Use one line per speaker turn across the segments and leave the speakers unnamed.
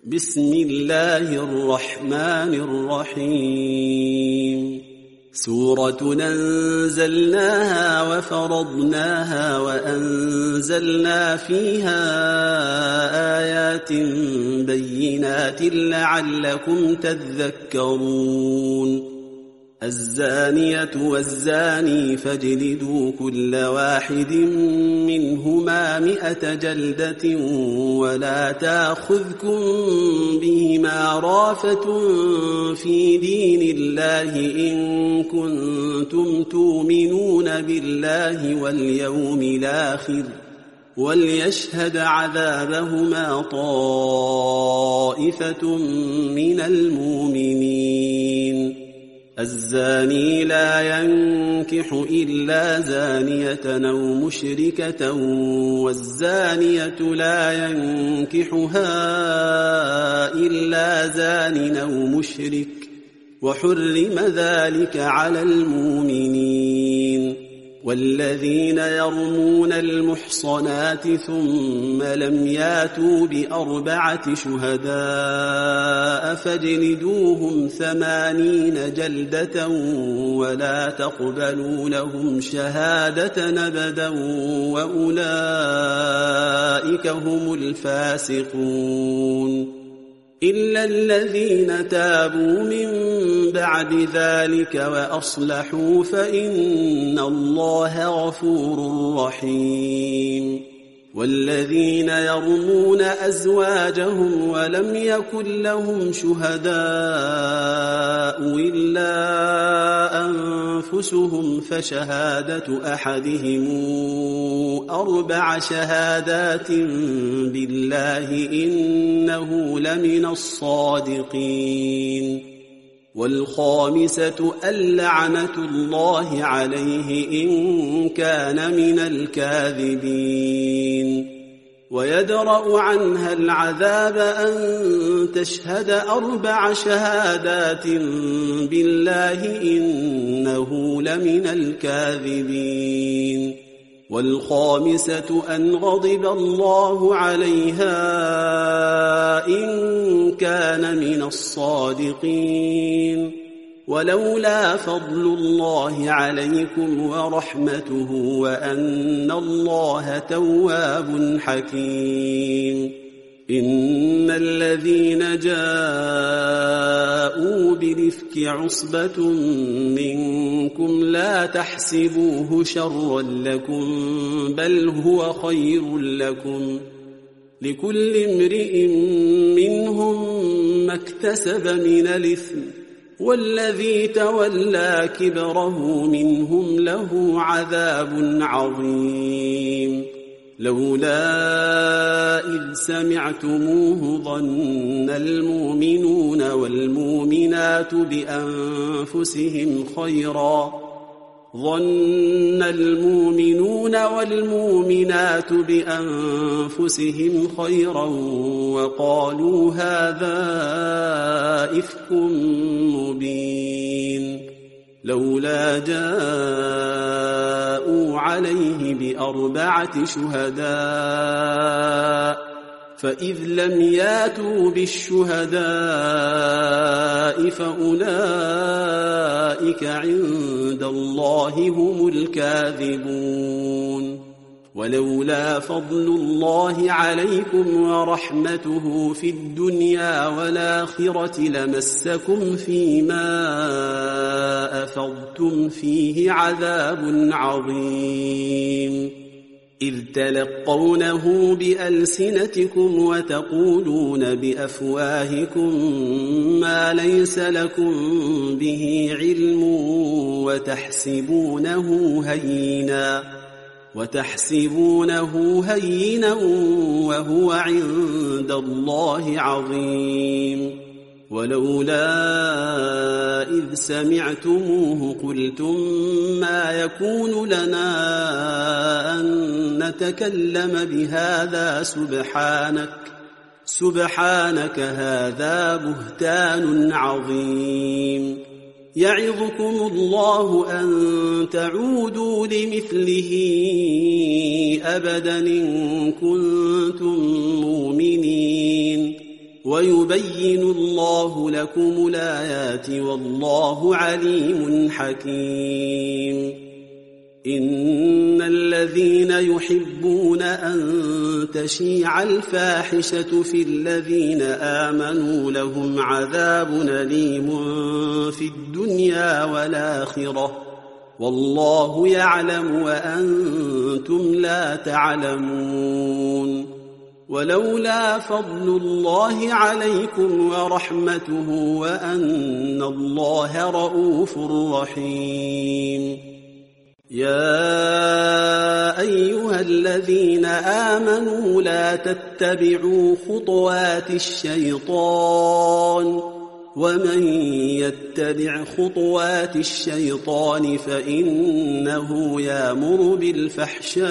بسم الله الرحمن الرحيم. سورة أنزلناها وفرضناها وأنزلنا فيها آيات بينات لعلكم تذكرون. الزانية والزاني فاجلدوا كل واحد منهما 100 جلدة ولا تأخذكم بهما رافة في دين الله إن كنتم تؤمنون بالله واليوم الآخر وليشهد عذابهما طائفة من المؤمنين. الزاني لا ينكح إلا زانية أو مشركة والزانية لا ينكحها إلا زان أو مشرك وحرم ذلك على المؤمنين. والذين يرمون المحصنات ثم لم ياتوا ب4 شهداء فاجلدوهم 80 جلدة ولا تقبلوا لهم شهادة أبدا وأولئك هم الفاسقون. إلا الذين تابوا من بعد ذلك وأصلحوا فإن الله غفور رحيم. والذين يرمون أزواجهم ولم يكن لهم شهداء إلا أنفسهم فشهادة أحدهم 4 شهادات بالله إنه لمن الصادقين. والخامسة اللعنة الله عليه إن كان من الكاذبين. ويدرأ عنها العذاب أن تشهد 4 شهادات بالله إنه لمن الكاذبين. والخامسة أن غضب الله عليها إن كان من الصادقين. ولولا فضل الله عليكم ورحمته وأن الله تواب حكيم. إن الذين جاءوا بالإفك عصبة منكم لا تحسبوه شرا لكم بل هو خير لكم. لكل امرئ منهم ما اكتسب من الإثم والذي تولى كبره منهم له عذاب عظيم. لولا إذ سمعتموه ظن المؤمنون والمؤمنات بأنفسهم خيرا وقالوا هذا إفك مبين. لولا جاءوا عليه ب4 شهداء فإذ لم ياتوا بالشهداء فأولئك عند الله هم الكاذبون. ولولا فضل الله عليكم ورحمته في الدنيا والآخرة لمسكم فيما أفضتم فيه عذاب عظيم. إذ تلقونه بألسنتكم وتقولون بأفواهكم ما ليس لكم به علم وتحسبونه هينا وهو عند الله عظيم. ولولا إذ سمعتموه قلتم ما يكون لنا أن نتكلم بهذا سبحانك هذا بهتان عظيم. يعظكم الله أن تعودوا لمثله أبدا إن كنتم مؤمنين. ويبين الله لكم الآيات والله عليم حكيم. إن الذين يحبون أن تشيع الفاحشة في الذين آمنوا لهم عذاب أليم في الدنيا والآخرة والله يعلم وأنتم لا تعلمون. ولولا فضل الله عليكم ورحمته وأن الله رؤوف رحيم. يا أيها الذين آمنوا لا تتبعوا خطوات الشيطان ومن يتبع خطوات الشيطان فإنه يأمر بالفحشاء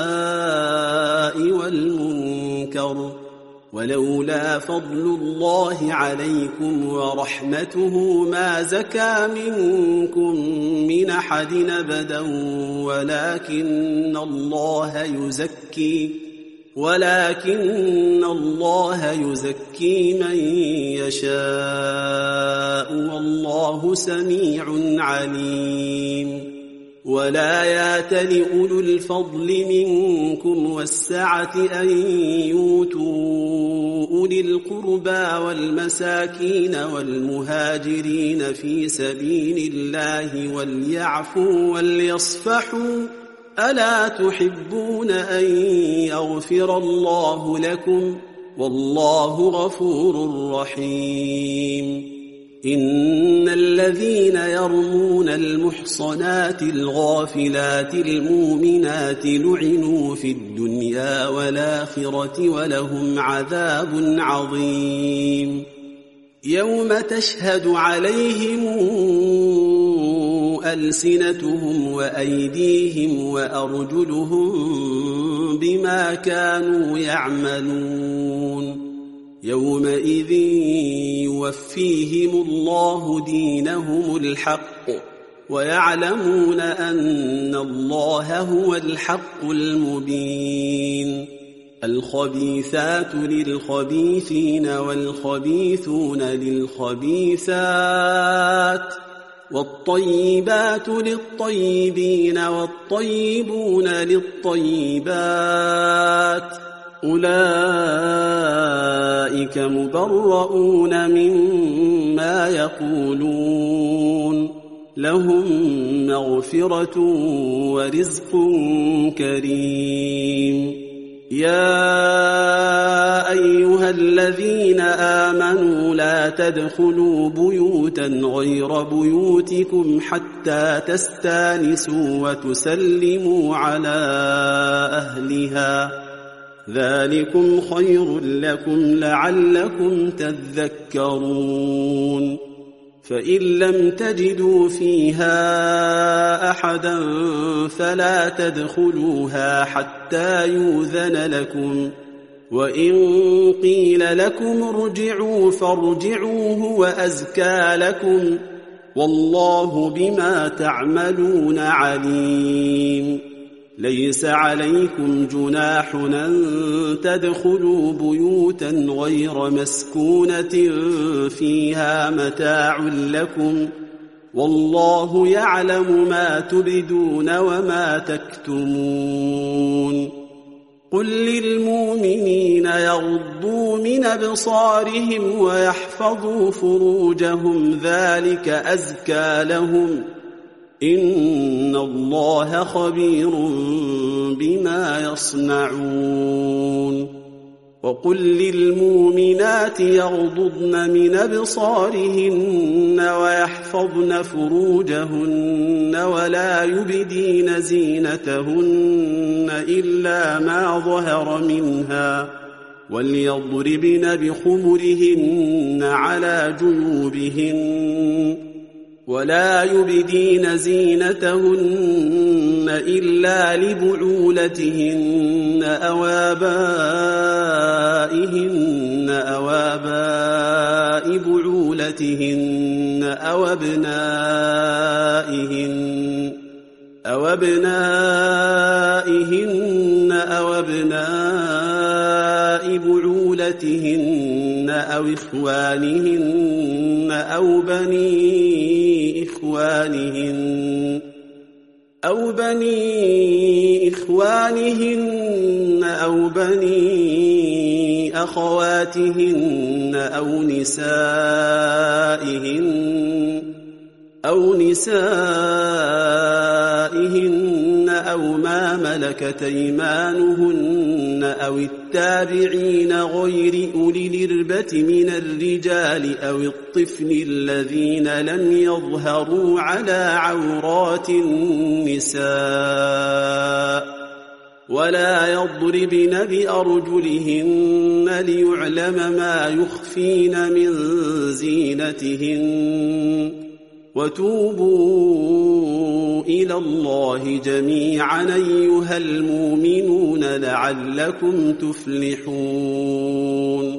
والمنكر ولولا فضل الله عليكم ورحمته ما زكى منكم من أحد أبدا ولكن الله يزكي من يشاء والله سميع عليم. ولا يأتل أولو الفضل منكم والسعة أن يؤتوا أولي القربى والمساكين والمهاجرين في سبيل الله وليعفوا وليصفحوا ألا تحبون أن يغفر الله لكم والله غفور رحيم. إن الذين يرمون المحصنات الغافلات المؤمنات لعنوا في الدنيا والآخرة ولهم عذاب عظيم. يوم تشهد عليهم ألسنتهم وأيديهم وأرجلهم بما كانوا يعملون يومئذ يوفيهم الله دينهم الحق ويعلمون أن الله هو الحق المبين. الخبيثات للخبيثين والخبيثون للخبيثات والطيبات للطيبين والطيبون للطيبات أولئك مبرؤون مما يقولون لهم مغفرة ورزق كريم. يا أيها الذين آمنوا لا تدخلوا بيوتا غير بيوتكم حتى تستانسوا وتسلموا على أهلها ذلكم خير لكم لعلكم تذكرون. فإن لم تجدوا فيها أحدا فلا تدخلوها حتى يؤذن لكم وإن قيل لكم ارجعوا فارجعوا هو أزكى لكم والله بما تعملون عليم. ليس عليكم جناح أن تدخلوا بيوتا غير مسكونة فيها متاع لكم والله يعلم ما تبدون وما تكتمون. قل للمؤمنين يغضوا من أبصارهم ويحفظوا فروجهم ذلك أزكى لهم إن الله خبير بما يصنعون. وقل للمؤمنات يغضضن من أبصارهن ويحفظن فروجهن ولا يبدين زينتهن إلا ما ظهر منها وليضربن بخمرهن على جيوبهن ولا يبدين زينتهن إلا لبعولتهن أو آبائهن أو آباء بعولتهن أو أبنائهن أو أبناء بعولتهن أو إخوانهن أو بني إخوانهن أو بني أخواتهن أو نسائهن أو ما ملكت أيمانهن أو التابعين غير أولي الإربة من الرجال أو الطفل الذين لم يظهروا على عورات النساء ولا يضربن بأرجلهن ليعلم ما يخفين من زينتهن وتوبوا إلى الله جميعا أيها المؤمنون لعلكم تفلحون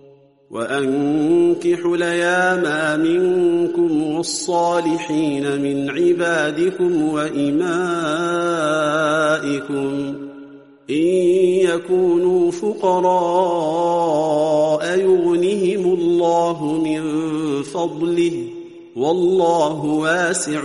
وأنكحوا الأيام منكم والصالحين من عبادكم وإمائكم إن يكونوا فقراء يغنهم الله من فضله والله واسع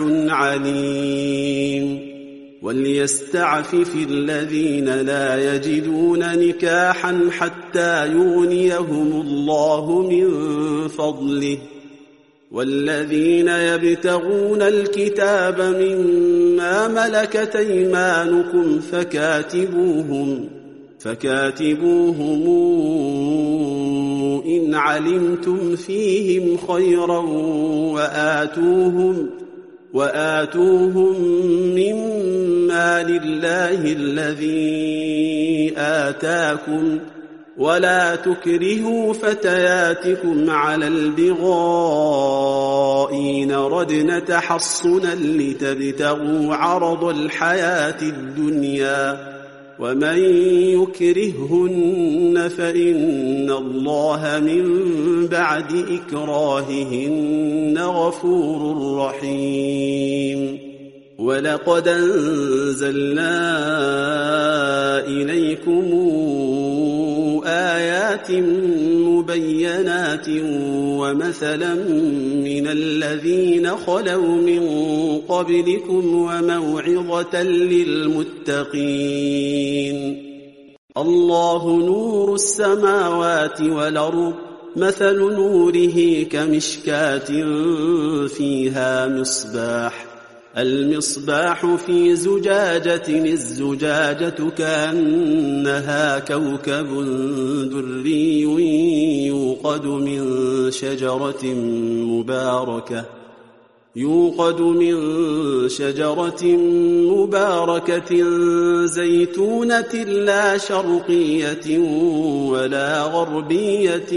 عليم وليستعفف الذين لا يجدون نكاحا حتى يغنيهم الله من فضله والذين يبتغون الكتاب مما ملكت أيمانكم فكاتبوهم إن علمتم فيهم خيرا وآتوهم مما لله الذي آتاكم ولا تكرهوا فتياتكم على البغاء إن ردن تحصنا لتبتغوا عرض الحياة الدنيا ومن يكرههن فإن الله من بعد إكراههن غفور رحيم ولقد أنزلنا إليكم آيات مبينات ومثلا من الذين خلوا من قبلكم وموعظة للمتقين الله نور السماوات والأرض مثل نوره كمشكاة فيها المصباح في زجاجة الزجاجة كأنها كوكب دري يوقد من شجرة مباركة زيتونة لا شرقية ولا غربية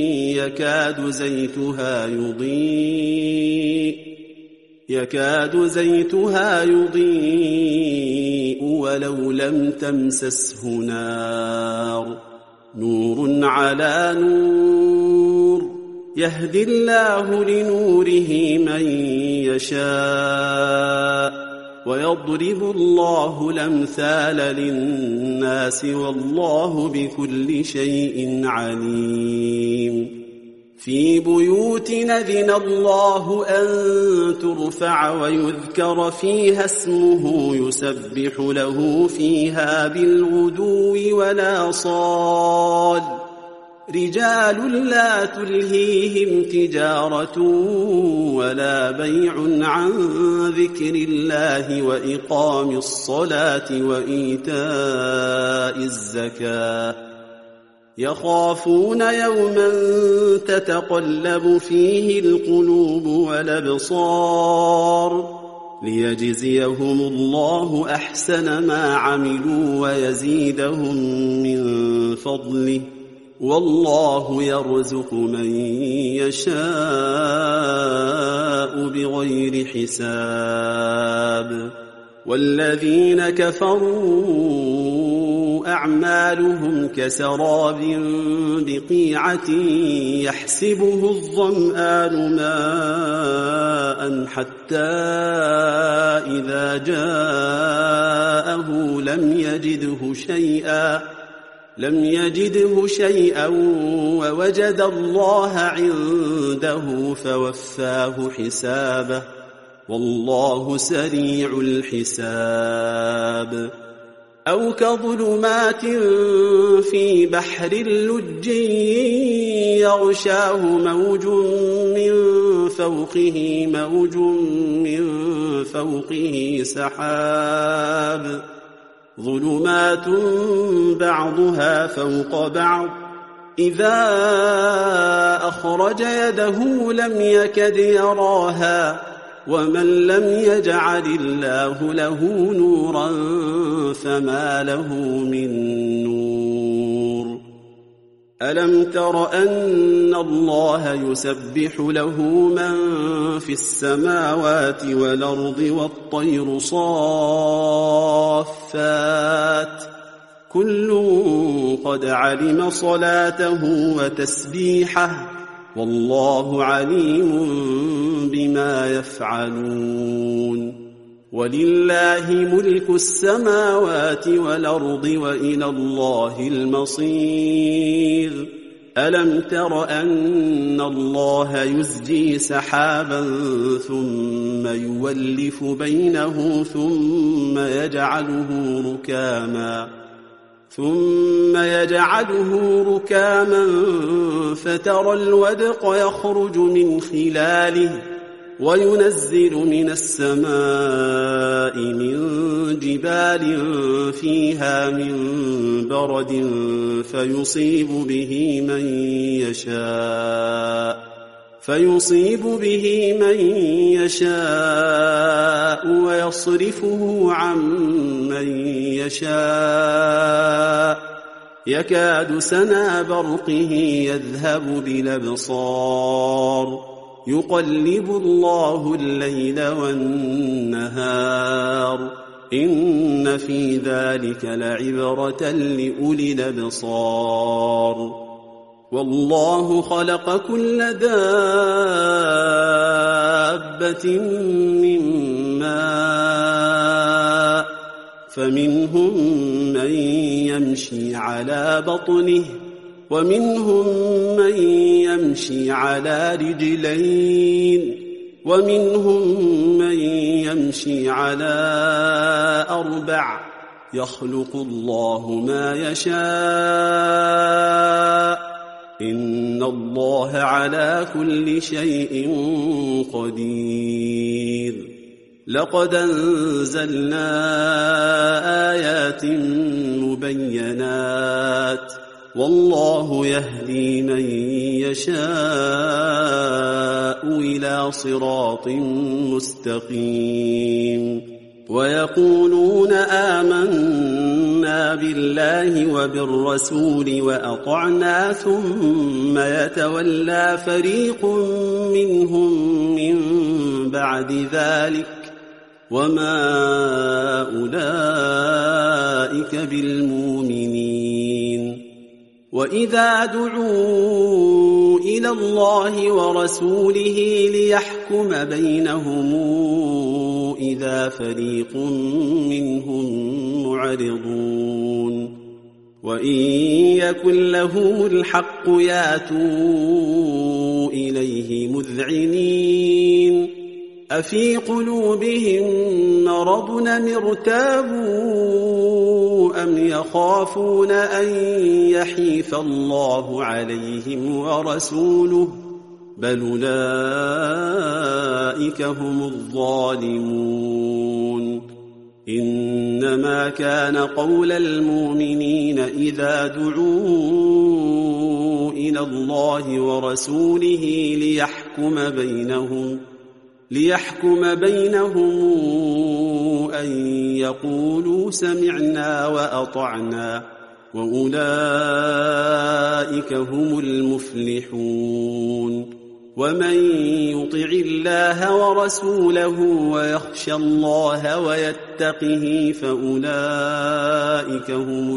يكاد زيتها يضيء ولو لم تمسسه نار نور على نور يهدي الله لنوره من يشاء ويضرب الله الأمثال للناس والله بكل شيء عليم في بيوت أذن الله أن ترفع ويذكر فيها اسمه يسبح له فيها بالغدو والآصال رجال لا تلهيهم تجارة ولا بيع عن ذكر الله وإقام الصلاة وإيتاء الزكاة يخافون يوما تتقلب فيه القلوب والأبصار ليجزيهم الله أحسن ما عملوا ويزيدهم من فضله والله يرزق من يشاء بغير حساب والذين كفروا أعمالهم كسراب بقيعة يحسبه الظمآن ماء حتى إذا جاءه لم يجده شيئا لم يجده شيئا ووجد الله عنده فوفاه حسابه والله سريع الحساب أو كظلمات في بحر لج يغشاه موج من فوقه سحاب ظلمات بعضها فوق بعض إذا أخرج يده لم يكد يراها ومن لم يجعل الله له نورا فما له من نور ألم تر أن الله يسبح له من في السماوات والأرض والطير صافات كل قد علم صلاته وتسبيحه والله عليم بما يفعلون ولله ملك السماوات والأرض وإلى الله المصير ألم تر أن الله يزجي سحابا ثم يولف بينه ثم يجعله ركاما فترى الودق يخرج من خلاله وينزل من السماء من جبال فيها من برد فيصيب به من يشاء ويصرفه عن من يشاء يكاد سنا برقه يذهب بالأبصار يقلب الله الليل والنهار إن في ذلك لعبرة لأولي الأبصار والله خلق كل دابة من ماء فمنهم من يمشي على بطنه ومنهم من يمشي على رجلين ومنهم من يمشي على 4 يخلق الله ما يشاء إن الله على كل شيء قدير لقد أنزلنا آيات مبينات والله يهدي من يشاء إلى صراط مستقيم ويقولون آمنا بالله وبالرسول وأطعنا ثم يتولى فريق منهم من بعد ذلك وما أولئك بالمؤمنين وإذا دعوا إلى الله ورسوله ليحكم بينهم إذا فريق منهم معرضون وإن يكن لهم الحق ياتوا إليه مذعنين أفي قلوبهم مرض ارتابوا أم يخافون أن يحيف الله عليهم ورسوله بل أولئك هم الظالمون إنما كان قول المؤمنين إذا دعوا إلى الله ورسوله ليحكم بينهم أن يقولوا سمعنا وأطعنا وأولئك هم المفلحون ومن يطع الله ورسوله ويخشى الله ويتقه فأولئك هم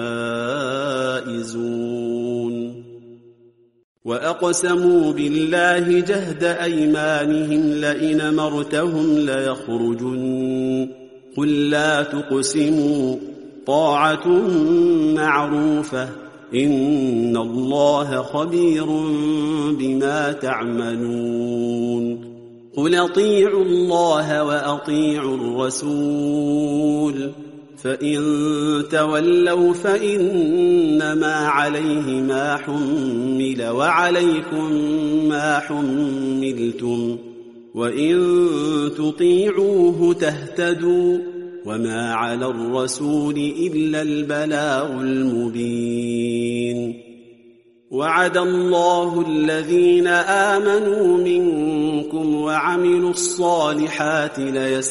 الفائزون وأقسموا بالله جهد أيمانهم لئن أمرتهم ليخرجن قل لا تقسموا طاعة معروفة إن الله خبير بما تعملون قل اطيعوا الله وأطيعوا الرسول فإن تولوا فإنما عليه ما حمل وعليكم ما حملتم وإن تطيعوه تهتدوا وما على الرسول إلا البلاغ المبين وعد الله الذين آمنوا منكم وعملوا الصالحات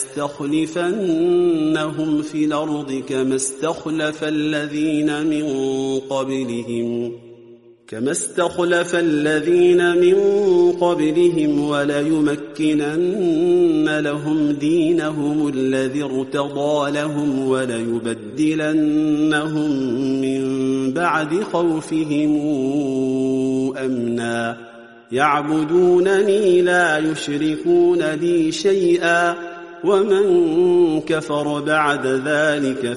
ليستخلفنهم في الأرض كما استخلف الذين من قبلهم وليمكنن لهم دينهم الذي ارتضى لهم وليبدلنهم من بعد خوفهم أمنا يعبدونني لا يشركون بي شيئا ومن كفر بعد ذلك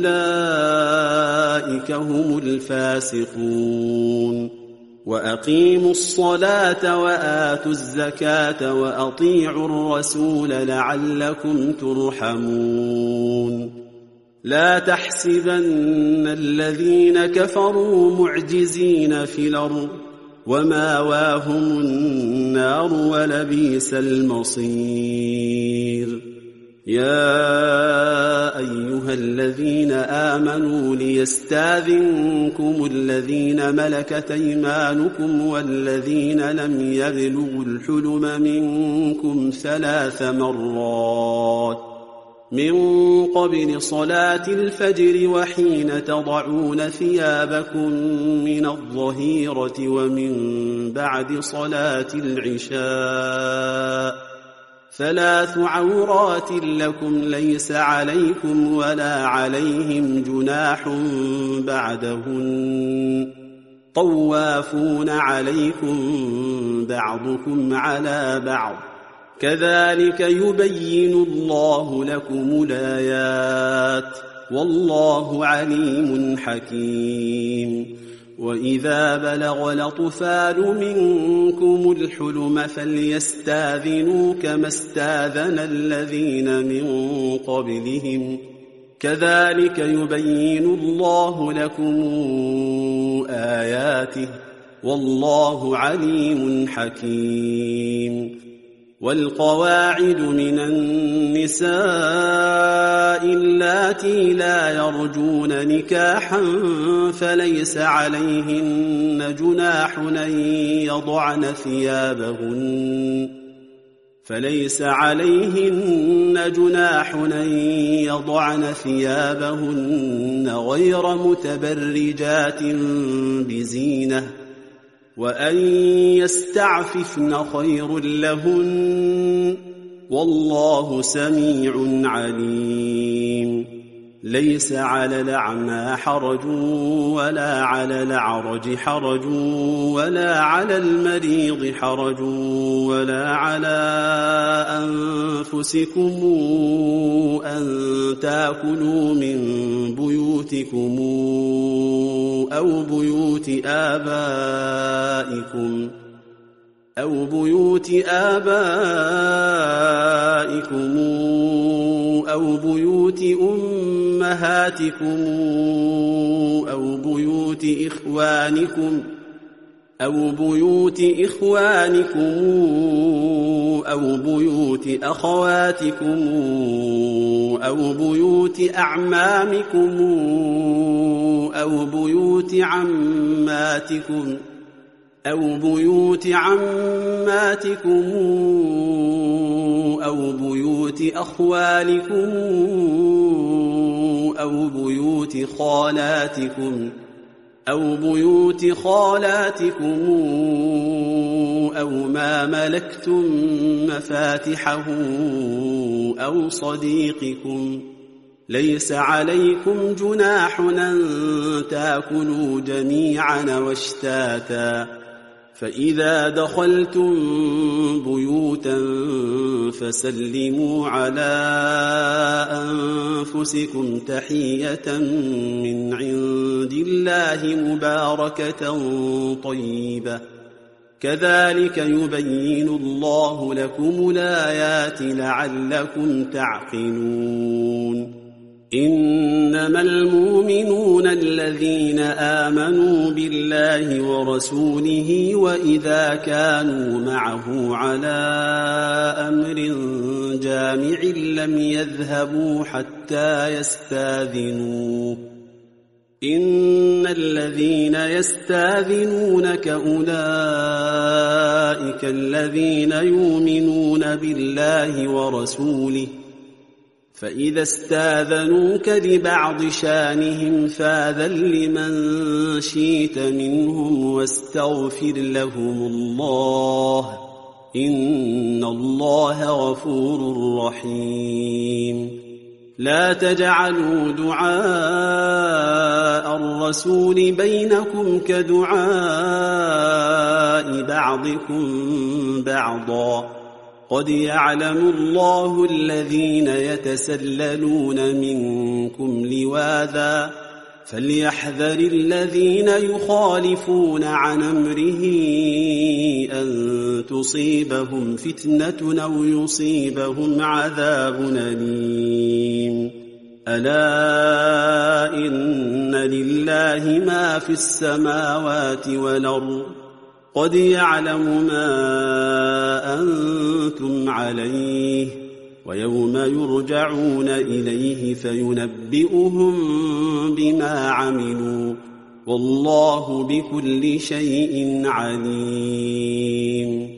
فأولئك هم الفاسقون وأقيموا الصلاة وآتوا الزكاة وأطيعوا الرسول لعلكم ترحمون لا تحسبن الذين كفروا معجزين في الأرض وماواهم النار ولبئس المصير يا أيها الذين آمنوا ليستاذنكم الذين ملكت أيمانكم والذين لم يبلغوا الحلم منكم 3 مرات من قبل صلاة الفجر وحين تضعون ثيابكم من الظهيرة ومن بعد صلاة العشاء 3 عورات لكم ليس عليكم ولا عليهم جناح بعدهن طوافون عليكم بعضكم على بعض كذلك يبين الله لكم الآيات والله عليم حكيم وإذا بلغ الأطفال منكم الحلم فليستاذنوا كما استاذن الذين من قبلهم كذلك يبين الله لكم آياته والله عليم حكيم والقواعد من النساء اللاتي لا يرجون نكاحا فليس عليهن جناح أن يضعن ثيابهن غير متبرجات بزينة وأن يستعففن خير لهن والله سميع عليم ليس على الأعمى حرج ولا على الأعرج حرج ولا على المريض حرج ولا على أنفسكم أن تأكلوا من بيوتكم أو بيوت آبائكم أو بيوت أمهاتكم أو بيوت إخوانكم أو بيوت أخواتكم أو بيوت أعمامكم أو بيوت عماتكم أو بيوت أخوالكم أو بيوت خالاتكم أو ما ملكتم مفاتحه أو صديقكم ليس عليكم جناح أن تأكلوا جميعا واشتاتا فإذا دخلتم بيوتا فسلموا على أنفسكم تحية من عند الله مباركة طيبة كذلك يبين الله لكم الآيات لعلكم تعقلون إنما المؤمنون الذين آمنوا بالله ورسوله وإذا كانوا معه على أمر جامع لم يذهبوا حتى يستاذنوه إن الذين يستاذنونك أولئك الذين يؤمنون بالله ورسوله فإذا استاذنوك لبعض شانهم فاذن لمن شئت منهم واستغفر لهم الله إن الله غفور رحيم لا تجعلوا دعاء الرسول بينكم كدعاء بعضكم بعضا قد يعلم الله الذين يتسللون منكم لواذا فليحذر الذين يخالفون عن أمره أن تصيبهم فتنة أو يصيبهم عذاب أليم ألا إن لله ما في السماوات والأرض قد يعلم ما أنتم عليه ويوم يرجعون إليه فينبئهم بما عملوا والله بكل شيء عليم